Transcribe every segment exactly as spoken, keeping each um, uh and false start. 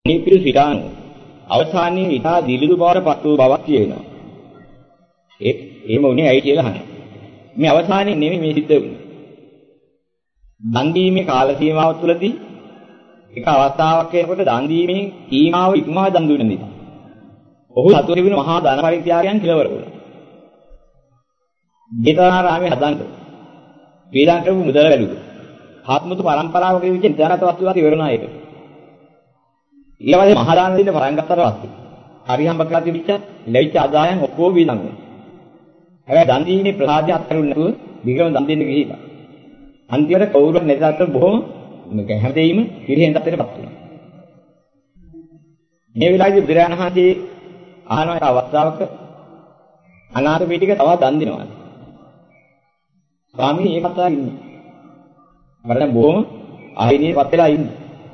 මේ පිළිසිතාන අවසානයේ ඊටා දිලිදු බවට පත් වූ බවක් කියනවා. ඒ එහෙම උනේ ඇයි කියලා අහනවා. මේ අවසානයේ නෙමෙයි මේ සිද්ධ වෙන්නේ. දන් දීමේ කාල සීමාව තුළදී එක අවස්ථාවක් එනකොට දන් දීමේ සීමාව ඉක්මවා දන් දුන්න නිසා. ඔහු සතුටු වෙන මහා ධන පරිත්‍යාගයන් කෙලවර වුණා. ජේතවනාරාමයේ හදන්න වේදන් කරපු මුදල වැළුවා. ආත්මතු පරම්පරාවක විදිහට ඥානත වස්තුවක් ඉවරනා ඒක. ඊළඟට මහා දාන දෙන්න පටන් ගත්තට පස්සේ හරියම්බ කරලා තිබිච්ච ලැබිච්ච ආදායම් ඔක්කොම වේදන් වුණා. හැබැයි දන් දීමේ ප්‍රසාදය අත්කරුන්නේ නැතුව විගම දන් දෙන්න ගිහිල්ලා. අන්තිමට කවුරුත් නැතත් බොහොම හැමදේම පිළිහෙන් තත්ත්වයටපත් වුණා. මේ වෙලාවේදී බුදුරජාණන් වහන්සේ අහන අවස්ථාවක අනාථ පිටික තව දන් දෙනවා. ස්වාමී මේ කතාව ඉන්නේ. මට දැන් බොහොම ආයිනියපත් වෙලා ඉන්නේ.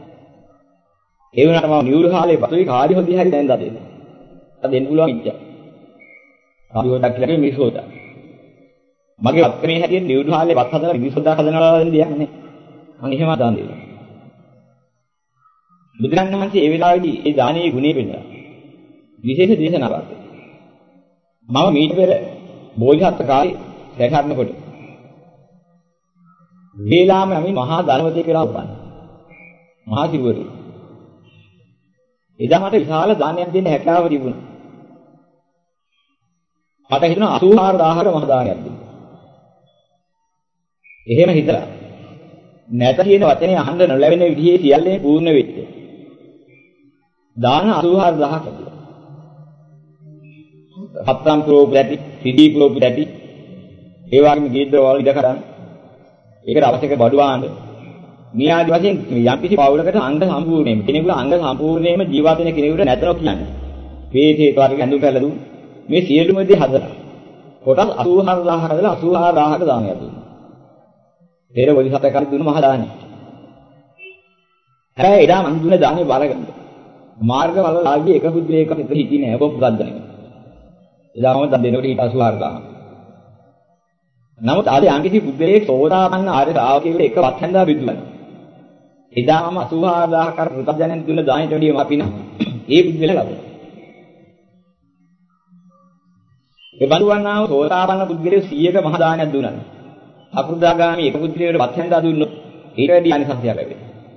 ඒ වුණාට මම නියුරු කාලේ පතුයි කාඩි හොදි හරි දැන් දා දෙන්න. අද දෙන්න පුළුවන් ඉච්චා. කාඩි හොදක් කියලා මිසෝදා. මගේ වත්කමේ හැටියට නියුරු කාලේ වත් හදලා මිසෝදා හදනවා වෙන දෙයක් නේ. මම එහෙම දාන දෙනවා. බුදුරජාණන් වහන්සේ ඒ වෙලාවේදී ඒ දානයේ ගුණය පෙන්නනවා. විශේෂ දේශනාවක්. මම මීට පෙර බෝධිසත්ව කාලේ සැකහරනකොට වේලාම යමි මහා ධනවතේ කියලා උපන්න. මහා සිවුරු. එදා මට විශාල දානයක් දෙන්න හැකියාව තිබුණා. මට හිතුණා අසූ හාරදාහක මහා දානයක් දෙන්න. එහෙම හිතලා නැත කියන වචනේ අහන්න නොලැබෙන විදිහේ සියල්ලේ පූර්ණ වෙච්ච. දාන අසූ හාරදාහක. හත්නම් ප්‍රෝප ඇති, සිදී ප්‍රෝප ඇති. ඒ වගේම ගීද්ද වල ඉඩ කරන්. ඒකට අවශ්‍ය බඩු ආන්න. මේ ආදි වශයෙන් යම්කිසි පවුලකට අංග සම්පූර්ණයෙන්ම කෙනෙකුට අංග සම්පූර්ණයෙන්ම ජීවත් වෙන කෙනෙකුට නැතනවා කියන්නේ. වේදේ වර්ග ඇඳුම් පැළඳු මේ සියලුම දේ හදලා. කොටස් අසූ හාරදාහක හදලා අසූ හාරදාහක දානයක් දුන්නා. තේර බෝධිසත්ව කාලේ දුන්න මහා දානය. හැබැයි එදා මං දුන්න දානේ බාරගන්න. මාර්ගවල ආගිය එක බුද්ධලේක හිත හිතී නෑ ඔබ පුරද්දනේ. එදා මම දන් දෙනකොට ඊට අසූ හාරදාහක. නමුත් ආදී යම්කිසි බුද්ධලේක සෝදාපන්න ආර්ය ශ්‍රාවකයෙකුට එක වත් හැන්දා බෙදුවා. එදා මම අසූ හාරදාහක කර පුරද්දයන් දුන්න දානෙට වැඩිය මම පින. ඒ බුද්ධලේක ලබුවා. ඒ බඳුවන්නාව සෝදාපන්න බුද්ධලේක සීයක මහා දානයක් දුන්නා. අපෘදාගාමී එක පුත්‍රයෙකුට වත් හැන්දා දුන්නොත් ඊට වැඩි අනිසංසයක් ලැබෙයි.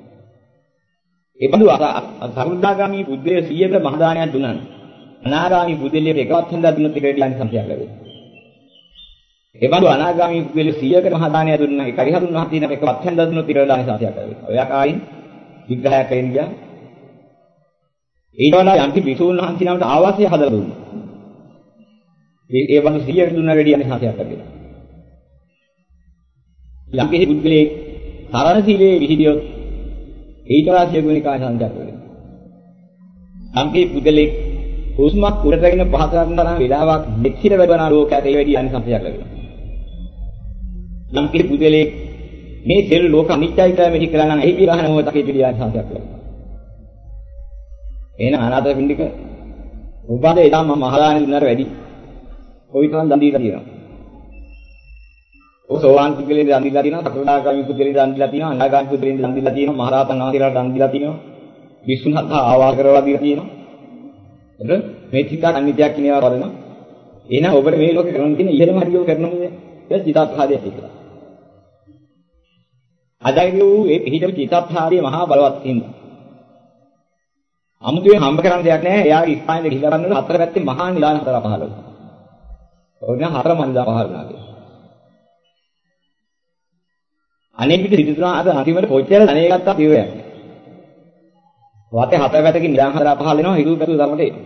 ඒ බඳු අපෘදාගාමී පුත්‍රයෙ සීයක මහා දානයක් දුන්නා. අනාගාමී පුත්‍රයෙකුට එක වත් හැන්දා දුන්නොත් ඊට වැඩි අනිසංසයක් ලැබෙයි. ඒ බඳු අනාගාමී පුත්‍රයෙකුට සීයක මහා දානයක් දුන්නා. ඒක හරිහතුන් වහන්සේට එක වත් හැන්දා දුන්නොත් ඊට වැඩි අනිසංසයක් ලැබෙයි. ඔය ආකාරයෙන් විග්‍රහයක් කරගෙන ගියා. ඊට වඩා යම්කි විසුණු වහන්සේ නමට ආවාසය හදලා දුන්නා. ඒ ඒ බඳු සීයක දුන්නා වැඩි අනිසංසයක් ලැබෙයි. යම් කිසි පුද්ගලයෙක් තරණ සීලයේ විහිදියොත් ඊට රාශිය ගුණිකා සංජාත වෙනවා. යම් කිසි පුද්ගලයෙක් හුස්මක් උඩටගෙන පහත කරන තරම් වේලාවක් මෙච්චර වැඩවන ලෝකයට ඒ වැඩි අනිසංසයක් ලැබෙනවා. යම් කිසි පුද්ගලයෙක් මේ සියලු ලෝක අනිත්‍යයි කියලා මෙහි කළා නම් එහි පිරහන මොහොතක පිළි අනිසංසයක් ලැබෙනවා. එහෙනම් අනාථ පින්ඩික උපාද එදා මම මහදාන දුන්නාට වැඩි කොයිතරම් දන් දීලා තියෙනවා. ඔය සෝවාන් පුද්ගලයන් දන් දීලා තියෙනවා, සකෘදාගාමී පුද්ගලයන් දන් දීලා තියෙනවා, අනාගාමී පුද්ගලයන් දන් දීලා තියෙනවා, මහරහතන් වහන්සේලාට දන් දීලා තියෙනවා, විසුණුහත් ආවාස කරලා දීලා තියෙනවා. එතකොට මේ චිත්ත අනිත්‍යයක් කියන ඒවා වරනවා. එහෙනම් ඔබට මේ ලෝකේ කරන්න තියෙන ඉහළම හරියෝ කරනම ඒ චිත්තප්‍රහාදයක් කියලා. අදයි වූ ඒ පිහිටම චිත්තප්‍රහාදයේ මහා බලවත් හින්දා. අමුතුවෙන් හම්බ කරන්න දෙයක් නැහැ. එයාගේ ස්ථානෙ ගිහිල්ලා බලනකොට හතර පැත්තේ මහා නිලාන හතර පහළ වෙනවා. ඔන්න හතර මනිදා පහළ වුණා කියලා. අනේ පිට සිදුතුනා අර අන්තිමට කොච්චර ධනෙ ගත්තා පියවයක්. වාතේ හතර පැත්තකින් නිදාන් හදලා පහල වෙනවා හිරු පැතු ධර්මට එනවා.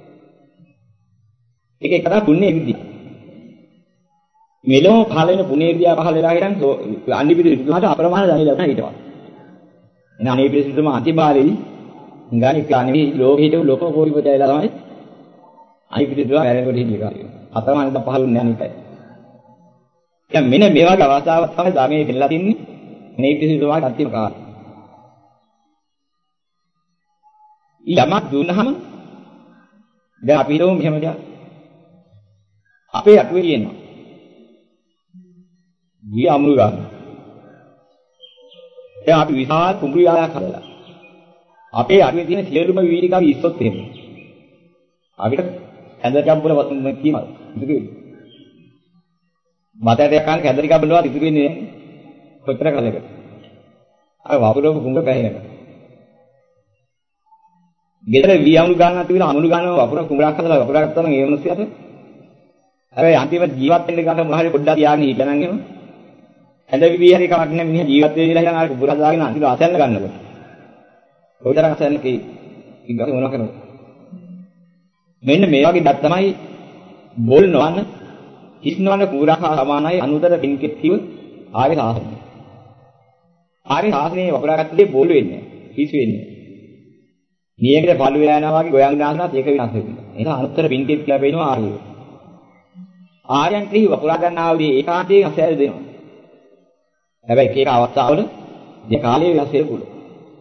ඒක එක තමයි පුණ්‍ය විද්‍යාව. මෙලොව පහල වෙන පුණ්‍ය විද්‍යාව පහල වෙලා හිටන් අන්නේ පිට සිදුතුනාට අප්‍රමාණ ධනෙ ලැබුණා ඊටවත්. එන අනේ පිට සිදුතුමා අතිබාලෙයි ගානික අනේ ලෝකෙ හිටු ලෝක පොරිපතයලා තමයි අනේ පිට සිදුතුමා වැරෙනකොට හිටියා. අප්‍රමාණ ද පහළුන්නේ අනිකයි. දැන් මෙන්න මේ වගේ අවස්ථාවක් තමයි ධර්මයේ දෙන්නලා තින්නේ. මේ පිළිතුරට අත්‍යම කාර්ය. යමක් දුන්නහම දැන් අපි හිතමු මෙහෙම දෙයක්. අපේ අටුවේ කියනවා. ගිය අමුරු ගන්න. දැන් අපි විශාල කුඹුරියාවක් හදලා. අපේ අරුවේ තියෙන සියලුම විවිධකම් ඉස්සොත් එහෙම. අපිට ඇඳකම් වල වතුන් කියනවා. ඉතින් මතයට යකන් කැදරිකම් බලවත් ඉතුරු වෙන්නේ කොච්චර කාලයකට. අර වපුරම කුඹ පැහැිනක. ගෙදර වියවුණු ගන්නත් තිබිලා අමුණු ගන්නවා වපුර කුඹරක් හදලා වපුරක් ගත්තාම ඒ මිනිස්සුන්ට හැබැයි අන්තිම ජීවත් වෙන්න ගන්න මොනවා හරි පොඩ්ඩක් තියාගෙන හිටනන් එහෙම. ඇඳ විවි හරි කමක් නැහැ මිනිහ ජීවත් වෙලා ඉඳන් අර කුඹර හදාගෙන අන්තිම අසන්න ගන්නකොට. කොයිතරම් අසන්න කී ඉඳන් මොනවා කරනවද? මෙන්න මේ වගේ දත් තමයි බෝල් නොවන කිස්නවන කුඹරක් හා සමානයි අනුතර පින්කෙත් කිව ආර්ය සාසනය. ආර්ය සාසනයේ වපුරාගත්තේ බෝල් වෙන්නේ කිසි වෙන්නේ. නියකට පළු වෙලා යනවා වගේ ගෝයන් දානවත් ඒක විනාශ වෙනවා. ඒක අනුතර පින්කෙත් කියලා වෙනවා ආර්යය. ආර්යයන් ක්‍රී වපුරා ගන්නාවදී ඒකාන්තයෙන් අසෑර දෙනවා. හැබැයි එක එක අවස්ථාවල මේ කාලයේ වෙනස් වෙන්න පුළුවන්.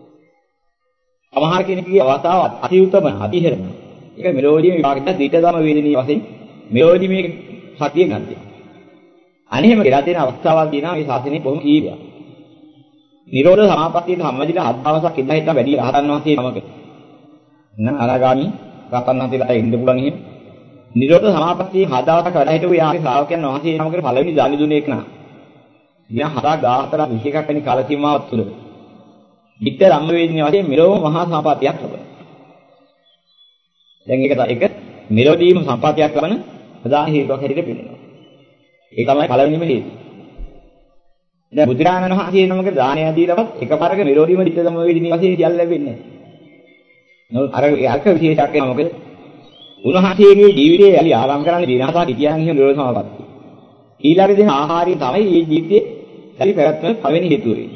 සමහර කෙනෙකුගේ අවස්ථාව අතිඋත්තම අතිහෙරම. ඒක මෙලෝඩිය විභාගෙට දීඨ ධම වේදිනී වශයෙන් මෙලෝඩි මේක සතිය ගන්නවා. අනේම කියලා තියෙන අවස්ථාවල් තියෙනවා මේ ශාසනයේ බොහොම කීපයක්. නිරෝධ සමාපත්තියේ සම්මදිලා හත් දවසක් ඉඳලා හිටලා වැඩි රහතන් වහන්සේ නමක. නං අනාගාමි රහතන් වහන්සේලාට ඉන්න පුළුවන් එහෙම. නිරෝධ සමාපත්තියේ හත් දවසක් වැඩ හිටපු යාගේ ශ්‍රාවකයන් වහන්සේ නමකට පළවෙනි දානි දුන්නේ එක නා. දින හතක් දහහතර විශේෂයක් වෙන කාල සීමාවක් තුල. ධිට්ඨ ධම්ම වේදිනී වශයෙන් මෙලොව මහා සමාපත්තියක් ලැබුණා. දැන් ඒක ඒක මෙලොවදීම සම්පත්තියක් ලබන ප්‍රධාන හේතුවක් හැටියට පෙන්නනවා. ඒ තමයි පළවෙනිම හේතුව. දැන් බුදුරජාණන් වහන්සේ නමක දානය දීලවත් එකපාරක මෙලොවදීම ධිට්ඨ ධම්ම වේදිනී වශයෙන් සියල්ල ලැබෙන්නේ නැහැ. නමුත් අර අර්ථ විශේෂයක් වෙනවා මොකද? උන්වහන්සේගේ ජීවිතයේ යලි ආරම්භ කරන්නේ දිනහතක් හිටියන් කියන නිරෝධ සමාපත්තිය. ඊළඟ දින ආහාරය තමයි මේ ජීවිතයේ හරි පැවැත්ම පළවෙනි හේතුව වෙන්නේ.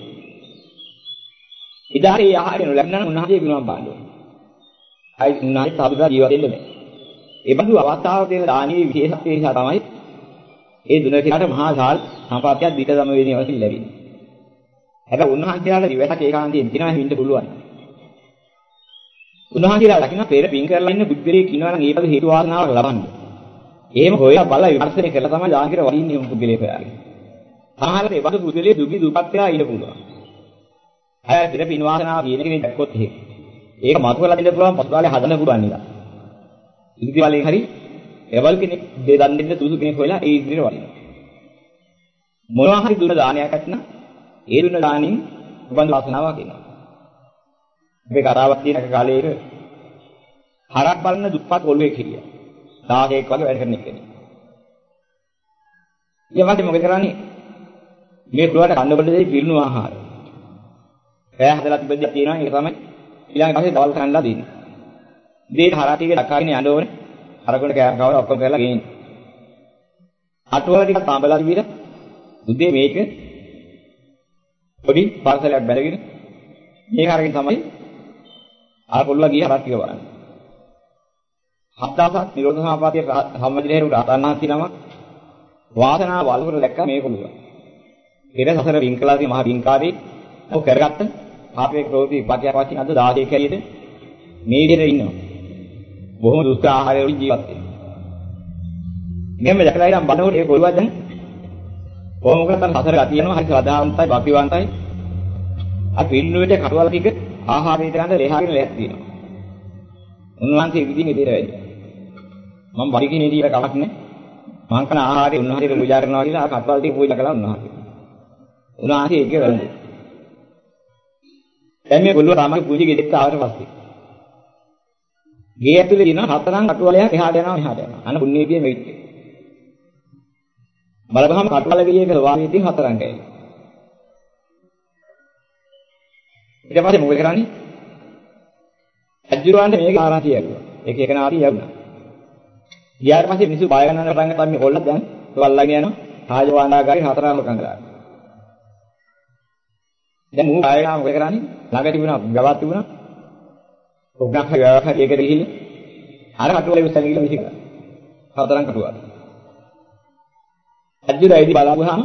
ඉදාරේ ආහාරය නොලැබුණා නම් උන්වහන්සේ විනෝම් බාණ්ඩෝ. අයි උන්වහන්සේ සාදුදා ජීවත් වෙන්නේ නැහැ. ඒ බඳු අවස්ථාවක තියෙන දානීය විශේෂත්වය නිසා තමයි ඒ දුන කියලාට මහා ශාල් සම්පාත්‍යයක් දීත ධම වේදිනේ වශයෙන් ලැබෙන්නේ. හැබැයි උන්වහන්සේලාට දිවසක් ඒකාන්තයෙන් දිනවා හින්න පුළුවන්. උන්වහන්සේලා දකින්න පෙර පින් කරලා ඉන්න බුද්ධලේ කිනවා නම් ඒකද හේතු වාසනාවක් ලබන්නේ. එහෙම හොයලා බලලා විමර්ශනය කරලා තමයි දාන කියලා වඩින්නේ උන් පුද්ගලයා කරාගෙන. සමහරවිට ඒ බඳු පුද්ගලයා දුගී දුපත් වෙලා ඉන්න පුළුවන්. අය පෙර පින් වාසනාව කියන කෙනෙක් දැක්කොත් එහෙම. ඒක මතකලා දෙන්න පුළුවන් පසුකාලේ හදන්න පුළුවන් නේද? ඉදිරි වලින් හරි එවල් කෙනෙක් දෙ දන් දෙන්න සුසු කෙනෙක් හොයලා ඒ ඉදිරියට වඩිනවා. මොනවා හරි දුන්න දානයක් ඇත්නම් ඒ දුන්න දානින් උබඳු වාසනාවක් එනවා. මේ කරාවක් තියෙන කාලේක හරක් බලන දුප්පත් ඔළුවේ කිරියා. දාහයක් වගේ වැඩ කරන කෙනෙක්. ඊළඟට මොකද කරන්නේ? මේ කුලවට කන්න බඩ දෙයි පිරුණු ආහාර. කෑ හදලා තිබෙද්දී තියෙනවා ඒක තමයි ඊළඟ පස්සේ දවල් කන්නලා දෙන්නේ. ඉතින් හරක් ටික දක්වාගෙන යන්න ඕනේ. හරකට කෑ කවල ඔක්කොම කරලා ගේන්නේ. අටවල ටික තාඹලා තිබිලා උදේ මේක පොඩි පාර්සලයක් බැලගෙන මේක අරගෙන තමයි ආ කොල්ලා ගියා හරක් ටික බලන්න. හත් දවසක් නිරෝධ සමාපත්තිය සම්මදිනේරු රහතන් වහන්සේ නම වාසනාව වලවර දැක්ක මේ කොළුවා. ඊට සසර වින්කලාදී මහ වින්කාරී ඔව් කරගත්ත ආපේ ක්‍රෝධි විපත්‍යක් වශයෙන් අද දහසක කැරියද මේ විදිහට ඉන්නවා. බොහොම දුෂ්කර ආහාරය වලින් ජීවත් වෙනවා. මෙහෙම දැකලා ඉතින් බලනකොට ඒ කොළුවා දැන් කොහොම මොකද සසර ගතියනවා හරි සදාවන්තයි බපිවන්තයි. අර පින්නුවේට කටවල ටික ආහාරයට ගන්න ලෙහාගෙන ලැහත් තියෙනවා. උන්වහන්සේ විදිහින් ඉදිරියට වැඩි. මම බඩගිනි ඉදිරියට කලක් නෑ. මං කන ආහාරය උන්වහන්සේට පූජා කරනවා කියලා කටවල ටික පූජා කළා උන්වහන්සේ. උන්වහන්සේ ඒක වැළඳේ. දැන් මේ ගොල්ලෝ තමයි පූජි ගෙදෙට්ට ආවට පස්සේ. ගේ ඇතුලේ දින හතරන් කටුවලයක් එහාට යනවා මෙහාට යනවා. අන්න පුණ්‍යවිදියේ මෙවිත්. බලපහම කටුවල ගෙලියක වාමීදී හතරන් ගෑයි. ඊට පස්සේ මොකද කරන්නේ? අජුරවන්ට මේක ආරාතිය යනවා. ඒක එක නාටි යවුණා. ඊට පස්සේ මිනිස්සු බය ගන්න පටන් ගත්තා මේ කොල්ල දැන් වල්ලාගෙන යනවා. රාජවාණ්ඩාගාරේ හතරම කංගලා. දැන් මූ ආයෙත් මොකද කරන්නේ? ළඟ තිබුණා ගවක් තිබුණා. ඔබ්බක් ගාවක් හරි එකට ගිහින් අර කටුවලේ උස්සගෙන ගිහලා විසි කරා. හතරන් කටුවා. අජුරයිදී බලපුවාම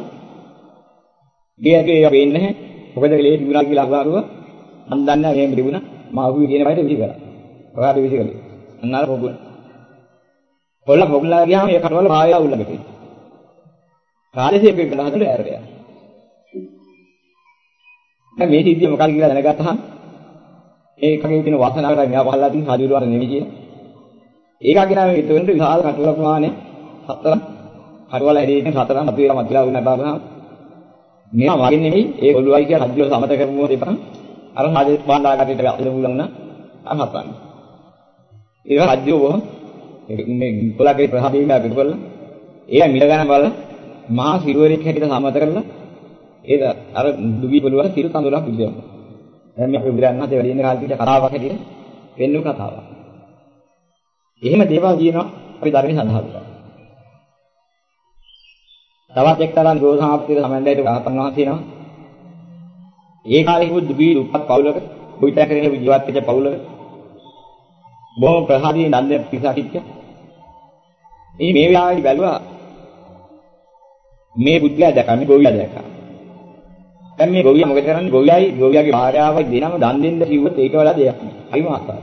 ගියගේ වෙන්නේ නැහැ. මොකද ලේ තිබුණා කියලා අහුවා. මන් දන්නේ නැහැ එහෙම තිබුණා. මාහුවේ කියන බයට විසි කරා. ඔයාට විසි කළේ. අන්නාර පොගුණ. කොල්ල පොගුණලා ගියාම ඒ කටවල භාවය උල්ලකට. කාලෙසේ එක ගලහකට ඇරලා. දැන් මේ සිද්ධිය මොකක්ද කියලා දැනගත්තාම ඒකගේ තියෙන වාසනාවට මෙයා පහළලා තියෙන රජුරුවර නෙවෙයි කියලා. ඒකගෙන මේ හිතුවෙන් විශාල කටවල ප්‍රමාණය හතරක් කටවල හැදීගෙන හතරක් මතුවලා මතුවලා වුණා බාරනවා. මෙයා වගේ නෙවෙයි ඒ ඔළුවයි කියලා රජුව සමත කරමුව දෙපන් අර රාජ බාණ්ඩාගාරයට ඇතුළු වුණා අහපන්. ඒක රජුව මේ කොලගේ ප්‍රහාදීලා පිටකොල්ල ඒ මිල ගන්න බල මහා සිරුවරෙක් හැටියට සමත කරලා ඒක අර දුගී පොළවල සිරු කඳුලක් විදියට. දැන් මේ බුදුරණන් හතේ වැඩි ඉන්න කාලේ පිට කතාවක් හැටියට වෙන්නු කතාවක්. එහෙම දේවල් කියනවා අපි ධර්මයේ සඳහන් කරනවා. තවත් එක්තරා ගෝධාපතිර සමන්දයට රහතන් වහන්සේ නම. ඒ කාලේ කිව්ව දුගී උපත් පවුලක බුයිත කරගෙන ජීවත් වෙච්ච පවුලක බොහොම ප්‍රහාදී නන්දේ පිසාකිච්ච. මේ මේ වෙලාවේ බැලුවා මේ බුද්ධයා දැක්කා මේ ගෝවියා දැක්කා. දැන් මේ ගෝවියා මොකද කරන්නේ? ගෝවියයි ගෝවියාගේ භාර්යාවයි දෙනම දන් දෙන්න කිව්වොත් ඒක වල දෙයක් නෑ. හරිම ආසාවක්.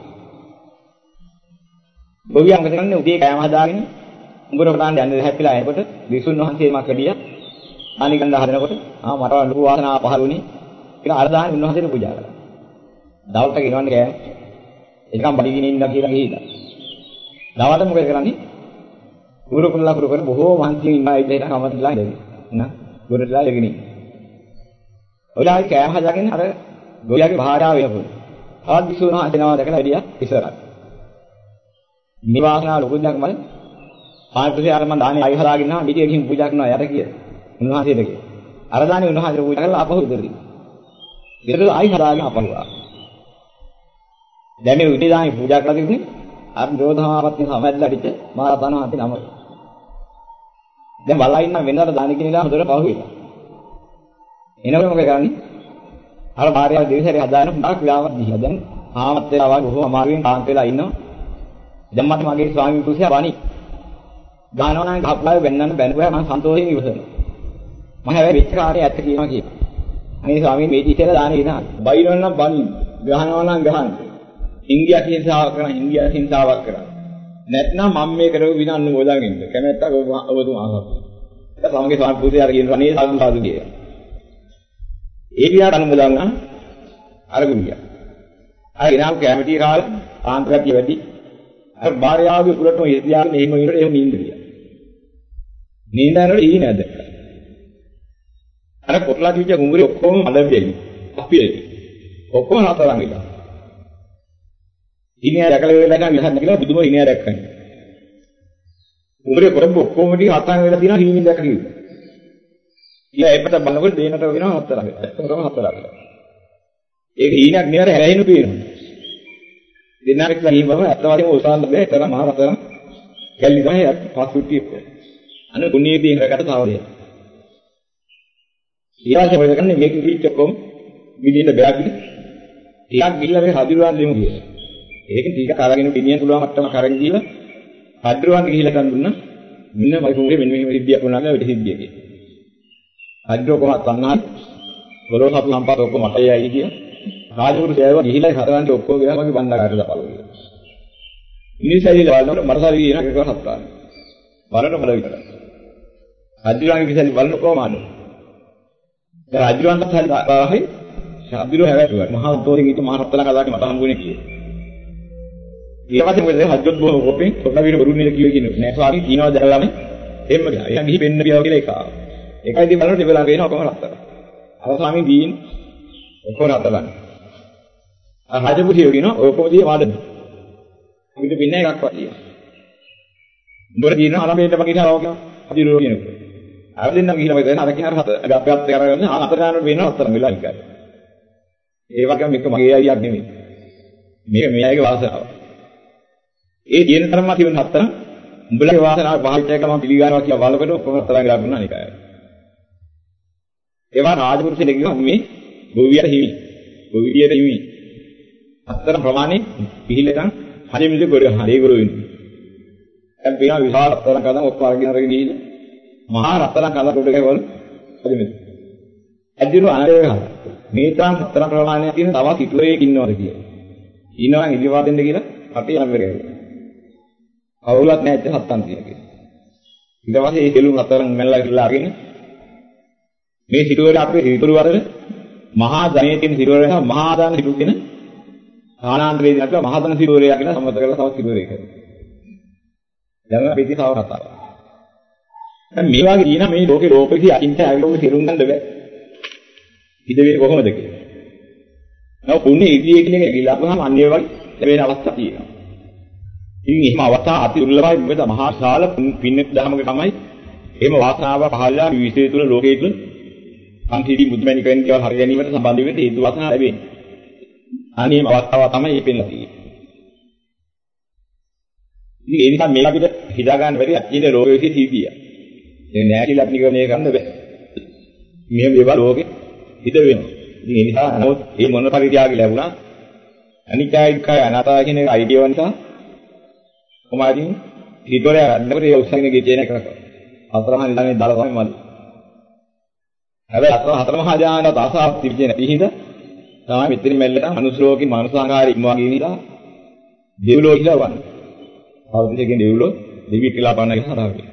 ගෝවියා මොකද කරන්නේ? උදේ කෑම හදාගෙන උඹර කොටාන් යන්නේ හැපිලා එනකොට විසුණු වහන්සේ මා කඩියා. ආනි ගන්න හදනකොට ආ මට ලොකු වාසනාවක් පහළ වුණේ. ඒක අරදාන උන්වහන්සේට පූජා කළා. දවල්ට ගෙනවන්නේ කෑම. ඒකම් බඩගිනින් ඉන්න කියලා ගිහිලා. දවල්ට මොකද කරන්නේ? ගුරු කුල්ලා ගුරු කර බොහෝ මහන්සියෙන් ඉන්න ඉඳලා කමතලා ඉඳි. නා ගුරුලා ලගිනි. ඔයාලයි කෑම හදාගෙන අර ගෝයාගේ භාර්යාව වෙනපොළ. ආදි විසුණු වහන්සේනවා දැකලා වැඩියා ඉස්සරහ. මේ වාසනාව ලොකු දෙයක් මල පාත්‍රය අර මන් දානේ අය හදාගෙන ආ පිටිය ගිහින් පූජා කරනවා යට කිය. උන්වහන්සේට කිය. අර දානේ උන්වහන්සේට පූජා කරලා අපහු ඉදිරි. ඉතින් අය හදාගෙන අපහුවා. දැන් මේ උටි දානේ පූජා කරලා තිබුණේ අර දෝධමාපත්ති සමැදලා පිට මහරතන වහන්සේ නම. දැන් බලලා ඉන්න වෙනදාට දානේ කියලා හොඳට පහු වෙලා. එනකොට මොකද කරන්නේ? අර භාර්යාව දෙවිසරේ හදාගෙන පුඩක් විලාවක් දීලා දැන් ආමත් වෙලා වගේ බොහොම අමාරුවෙන් කාන්ත වෙලා ඉන්නවා. දැන් මට මගේ ස්වාමීන් වහන්සේ වණි ගානවා නම් ගහපුවා වෙන්නන්න බැනුවා මම සන්තෝෂයෙන් ඉවසනවා. මම හැබැයි වෙච්ච කාර්යය ඇත්ත කියනවා කියනවා. අනේ ස්වාමීන් මේ ඉතින් දානේ ඉනවා. බයිනවනම් නම් බණි. ගහනවා නම් ගහන්න. ඉන්දියා හිංසාවක් කරන ඉන්දියා හිංසාවක් කරන. නැත්නම් මම මේ කරව විනන්න මොදාගෙන ඉන්න. කැමැත්තක් ඔබතුමා අහපන්. ඒක සමගේ ස්වාමීන් වහන්සේ කියනවා අනේ සාදු සාදු කියලා. ඒ විදිහට අනුමೋದන් අර ගුණියා. අර ගෙනාව කැමැටි කාලේ ආන්තරතිය වැඩි. අර භාර්යාවගේ කුලටම ඉතියාගෙන එහෙම ඉන්නකොට එහෙම නින්ද ගියා. නින්ද යනකොට ඊ නැද. අර කොටලා කිව්ව කුඹුරේ ඔක්කොම මලවියයි. අපියයි. ඔක්කොම නතරන් ගියා. ඉනියා දැකලා වෙලා ගන්න ඉහන්න කියලා බුදුම ඉනියා දැක්කනේ. කුඹුරේ කොරඹ ඔක්කොම ටික හතන් වෙලා තියෙනවා හීමින් දැක්ක කිව්වා. ඊළඟ එපට බලනකොට දෙනට වෙනවා හතරක්. ඒකම හතරක්. ඒක ඊනක් නෙවර හැරෙන්න පේනවා. දෙන්නාට කියලා හීම බව අත්වාදීම උසාන්න බෑ. ඒතර මහ රතන කැලි තමයි පස්සුට්ටි එක්ක. අනේ කුණීදී හරකට තාවදිය. ඊළඟට මොකද කරන්නේ මේක පිට කොම් විදිහට බෑගිලි. ටිකක් ගිහිල්ලා මේ හදිරුවන් දෙමු කියලා. ඒක ටික කරගෙන පිනියන් පුළුවන් මට්ටම කරගෙන ගිහලා හදිරුවන් ගිහිල්ලා කන් දුන්නා. මෙන්න මගේ කුඹුරේ මෙන්න මේ සිද්ධියක් වුණා කියලා වෙට සිද්ධිය කියලා. හදිරුව කොහොමද තණ්හා ගොරෝසු සම්පත ඔක්කොම මටයයි කිය. රාජපුරු සේව ගිහිලා හතරන්ට ඔක්කොම ගියා මගේ බණ්ඩාගාරයට දාපළු කියලා. ඉනිසයිල බලනකොට මරසාරි කියන එක හත්තාන. බලන්න බල විතර. හදිරුවන්ගේ විසල් බලන කොහොමද? දැන් හදිරුවන්ට හරි ආහයි හදිරුව හැවැටුවා. මහා උතෝරින් ඊට මහා රත්තරන් කතාවක මට හම්බුනේ කියේ. ඊපස්සේ මොකද හජ්ජොත් බොහොම කොපෙන් පොඩ්ඩක් විතර බරුන්නේ කියලා කියනවා. නෑ ස්වාමී කියනවා දැරලාම එහෙම ගියා. එයා ගිහි වෙන්න පියව කියලා එක ආවා. ඒකයි ඉතින් බලන්න දෙවලා වෙන ඔක්කොම රත්තරන්. අර ස්වාමී දීන් ඔක්කොම රත්තරන්. අර රජපුතියෝ කියනවා ඔක්කොම දී වඩන. අපිට පින්න එකක් වගේ. උඹට කියනවා ආරම්භයට වගේ හරව කියනවා. හදිරුවෝ කියනවා. අර දෙන්නම ගිහිලා මොකද අර කියන හත ගප්පත් කරගෙන හතර ගන්නට වෙන රත්තරන් වෙලා ඉකයි. ඒ වගේම මේක මගේ අයියක් නෙමෙයි. මේක මෙයාගේ වාසනාව. ඒ දින තරම තිබෙන හතරන් උඹලගේ වාසනාව පහළට මම පිළිගන්නවා කියලා බලකට ඔක්කොම හතරන් ගලා දුන්නා නිකයි. ඒවා රාජපුරුෂයෙක් කියනවා මේ ගෝවියට හිමි. ගෝවියට හිමි. හතර ප්‍රමාණය පිළිලෙන් හරි මිලි ගොඩ හරි ගොඩ වෙනවා. දැන් පිනා විශාල හතරන් කඩන ඔක්කොම අරගෙන අරගෙන ගිහින් මහා රත්තරන් කඩ කොට ගවල් හරි මිලි. ඇදිරු අනරේ ගහලා මේ තරම් හතර ප්‍රමාණයක් තියෙන තව කිතුරේක ඉන්නවද කියලා. ඉන්නවා ඉලිවා දෙන්න කියලා අපේ නම් වෙරේ. අවුලක් නැහැ හත්තන් තියෙන කියලා. ඊට පස්සේ මේ දෙලුම් හතරන් මැල්ලා කියලා අරගෙන මේ සිටුවර අපේ සිටුවර වල මහා ධනෙ තියෙන සිටුවර නිසා මහා දාන සිටු කියන ආනාන්තරේ දිනක මහතන සිරුරේ කියන සම්මත කරලා තවත් සිරුරේ කරනවා. දැන් අපි ඉතින් තව කතාවක්. දැන් මේ වගේ දින මේ ලෝකේ රෝපකී අකින්ට ආයෝග සිරුම් ගන්න බෑ. ඉදවේ කොහොමද කියලා. නෝ පුණ්‍ය ඉදියේ කියන එක ගිලාපුවාම අන්නේ වගේ ලැබෙන අවස්ථා තියෙනවා. ඉතින් එහෙම අවස්ථා අති දුර්ලභයි. මොකද මහා ශාල පින්නක් දහමක තමයි එහෙම වාසනාව පහළලා විශ්වය තුල ලෝකයේ තුල සංකීර්ණ බුද්ධමණික වෙන දේවල් හරි ගැනීමට සම්බන්ධ වෙන්නේ හේතු වාසනාව ලැබෙන්නේ. අනේ අවස්ථාව තමයි මේ පෙන්නලා තියෙන්නේ. ඉතින් ඒ නිසා මේක අපිට හිතා ගන්න බැරි අච්චිනේ රෝග විශ්ේ තීතිය. ඒ නෑ කියලා අපි නිගමනය කරන්න බෑ. මේ මේවා ලෝකේ හිත වෙනවා. ඉතින් ඒ නිසා නමුත් මේ මොන පරිත්‍යාගය ලැබුණා අනිකායිකය අනාතය කියන එක අයිතිය නිසා කොමාරින් හිතවල යන්නකොට ඒ උත්සාහයෙන් ගෙචේන එක කරා. අතරමහා නිදානේ දාලා තමයි මල්. හැබැයි අතර හතර මහා ඥානවත් ආසාවක් තිබෙන්නේ නැති හින්දා තමයි මෙතන මෙල්ලට මනුස්ස ලෝකේ මනුසාංගාරී ඉන්නවා කියන එක දෙවිලෝ කියලා වань. අවුරුද්දකින් දෙවිලෝ දෙවි කියලා පන්න කියලා හදාගන්න.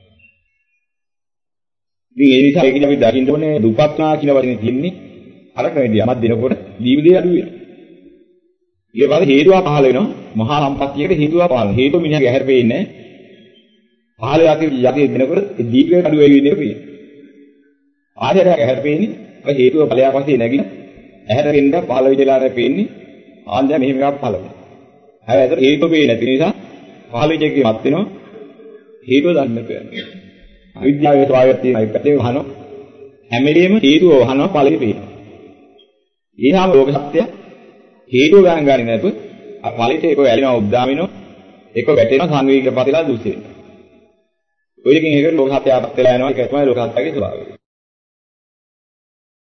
ඉතින් ඒ නිසා ඒකදී අපි දකින්න ඕනේ දුප්පත්නා කියන වචනේ තියෙන්නේ අර ක්‍රමයේදී යමක් දෙනකොට දීවිදේ අඩු වෙනවා. ඊට පස්සේ හේතුව පහළ වෙනවා. මහා සම්පත්තියකට හේතුව පහළ. හේතුව මිනිහාගේ ඇහැර පෙන්නේ නැහැ. පහළ යකේ යකේ දෙනකොට ඒ දීපේ අඩු වෙවි වෙන්නේ පෙන්නේ. ආයෙත් ඇහැර පෙන්නේ ඒ හේතුව ඵලයක් වශයෙන් නැගිලා ඇහැර වෙන්න පහළ විදලාර පෙන්නේ ආන්දය මෙහෙම එකක් පහළ වෙනවා. හැබැයි ඒක හේතුව පෙන්නේ නැති නිසා පහළ විදකේ මත් වෙනවා. හේතුව දන්නේ නැහැ. අවිද්‍යාවේ ස්වභාවය තියෙන එක පැත්තේ වහනවා. හැම වෙලෙම හේතුව වහනවා ඵලෙ පේනවා. ඊහාම ලෝක සත්‍ය හේතුව ගණන් ගන්නේ නැතුව අ ඵලෙට ඒක වැළෙනවා උද්දාම වෙනවා. ඒක වැටෙනවා සංවේගීක පතලා දුස් වෙනවා. ඔය එකකින් එක ලෝක සත්‍යයපත් වෙලා යනවා. ඒක තමයි ලෝක සත්‍යයේ ස්වභාවය.